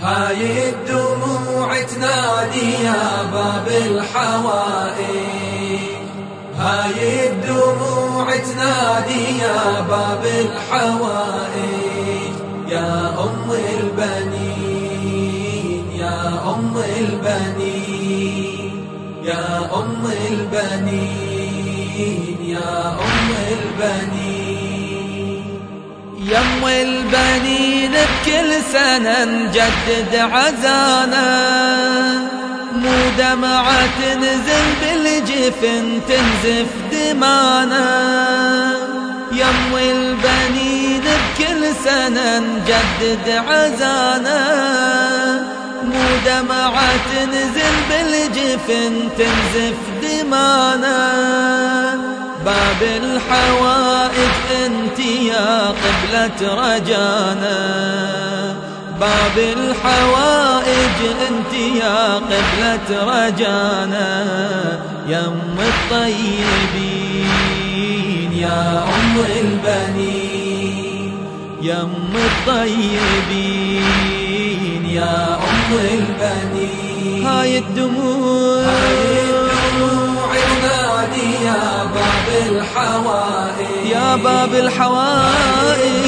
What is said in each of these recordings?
هاي الدموع تنادي يا باب الحوائج، هاي الدموع تنادي يا باب الحوائج. يا أم البنين يا أم البنين يا أم البنين يا أم البنين. يا أم البنين بكل سنة نجدد عزانا، مو دمعة تنزل بالجفن تنزف دمانا. يا أم البنين بكل سنة نجدد عزانا، مو دمعة تنزل بالجفن تنزف دمانا. باب الحوائج انت يا قبلة رجانا، باب الحوائج انت يا قبلة رجانا. يا أم الطيبين يا أم البنين يا أم الطيبين يا أم البنين. هاي الدموع تنادي يا باب الحوائج، يا باب الحوائج.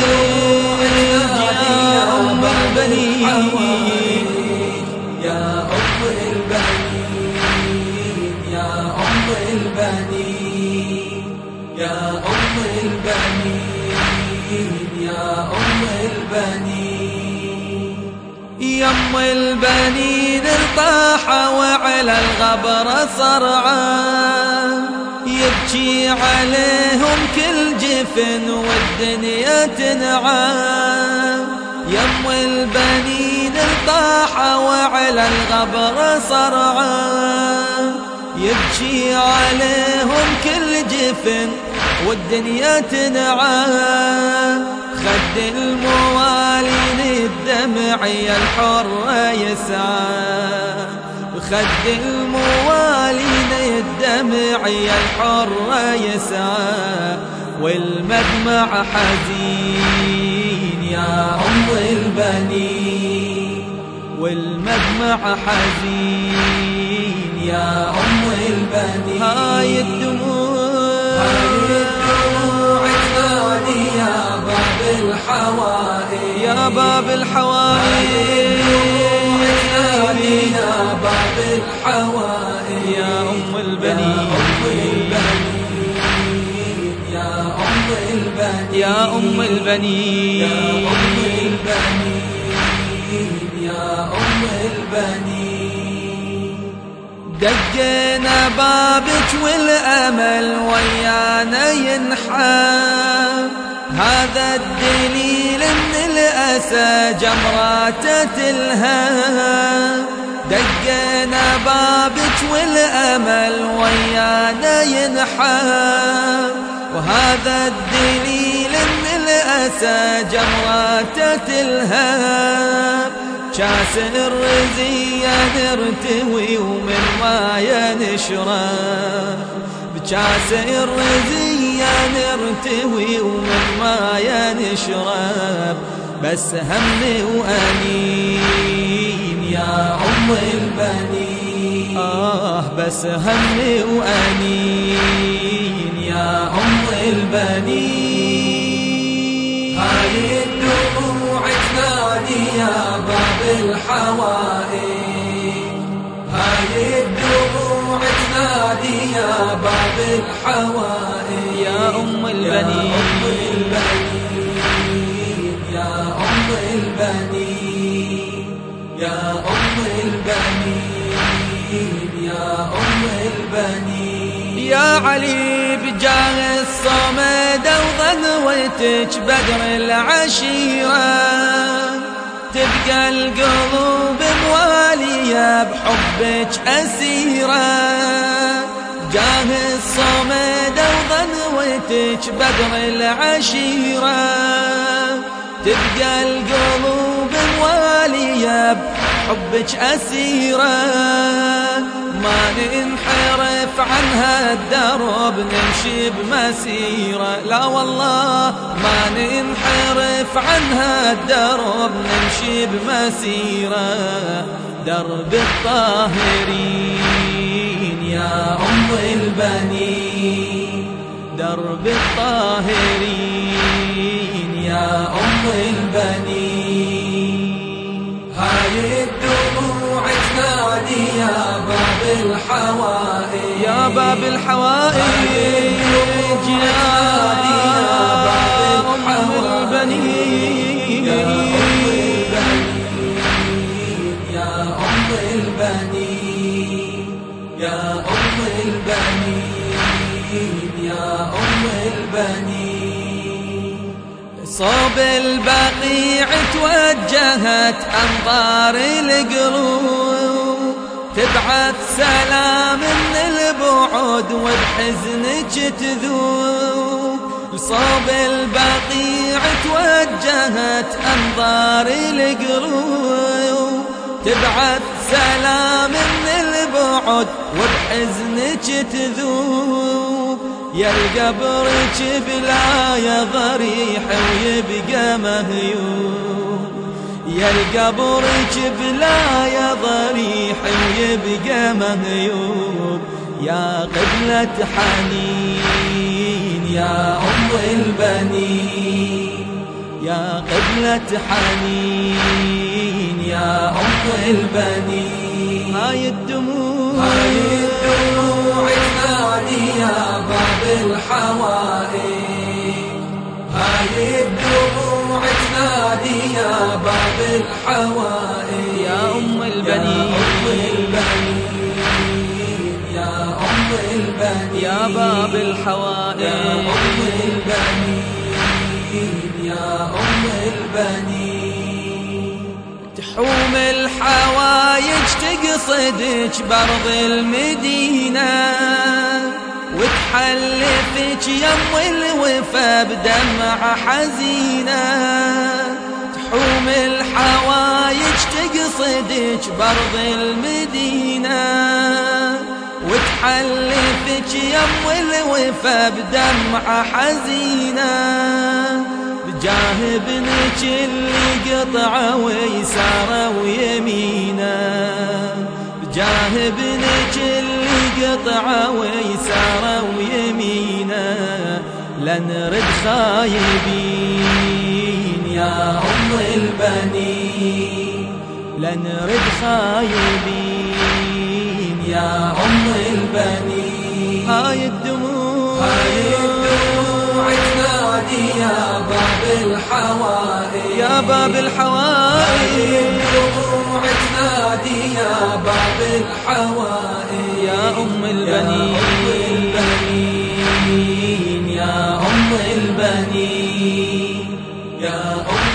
يا أم البنين يا أم البنين يا أم البنين يا أم البنين يا أم البنين. يا أم البنين الطاح وعلى الغبر صرعان، يبكي عليهم كل جفن والدنيا تنعان. يا أم البنين الطاح وعلى الغبر صرعان، يبكي عليهم كل جفن والدنيا تنعان. خد الموالين الدمع يا الحرة يسعى، خد الموالين الدمع يا الحرة يسعى. والمدمع حزين يا أم البنين والمدمع حزين يا أم البنين. هاي الدموع تنادي يا باب الحوائج، يا باب الحوائج. تنادي يا باب الحوائج. يا أم البنين يا أم البنين يا أم البنين يا أم البنين يا أم البنين. دقينا بابك والأمل ويانا ينحى، هذا الدليل ان الأسى جمراته تلهى. دقينا بابك والأمل ويانا ينحى، وهذا الدليل ان الأسى جمراته تلهى. كاس الرزية نرتوي ومن مايا نشرب، بكاس الرزية نرتوي ومن مايا نشرب. بس همي وأنين يا أم البنين بس همي وأنين يا أم البنين. هاي الدموع تنادي يا باب الحوائج، هاي الدموع تنادي يا باب الحوائج. يا أم البنين يا أم البنين يا أم البنين يا أم البنين. يا علي بجاه الصمد وغنوتك بدر العشيرة، تبقى القلوب موالية بحبك أسيرة. جاه الصمد وغنوتك بدر العشيرة، تبقى القلوب موالية بحبك أسيرة. ما ننحرف عنها الدرب نمشي بمسيرة، لا والله ما ننحرف عنها الدرب نمشي بمسيرة، درب الطاهرين يا أم البنين، درب الطاهرين يا أم البنين. هاي الدموع تنادي يا باب الحوائج، يا باب الحوائج يا أم البنين، يا أم البنين، يا أم البنين، يا أم البنين. صوب البقيع توجهت أنظار القلوب، تبعث سلام من البعد وبحزنك تذوب. صوب البقيع توجهت أنظار القلوب، تبعث سلام من البعد وبحزنك تذوب. يا القبرك بلا ضريح ويبقى مهيوب، يا القبرك بلا ضريح ويبقى مهيوب. يا قبلة حنين يا أم البنين، يا قبلة حنين يا أم البنين. هاي الدموع تنادي يا باب الحوائج، هاي الدموع تنادي يا باب الحوائج، يا أم البنين، يا أم البنين، يا باب الحوائج، يا أم البنين، يا أم البنين. تحوم الحوايج تقصدك برض المدينة، وتحلفك يم الوفا بدمع حزينة. تحوم الحوايج تقصدك برض المدينة، وتحلفك يم الوفا بدمع حزينة. بجاه ابنك اللي قطع ويساره ويمينه، بجاه ابنك اللي قطع ويساره ويمينه. لا نرد خايبين يا أم البنين، لا نرد خايبين يا أم البنين. هاي الدموع تنادي يا باب الحوائج، يا باب الحوائج، الدموع تنادي يا باب الحوائج، يا أم البنين، يا أم البنين، يا أم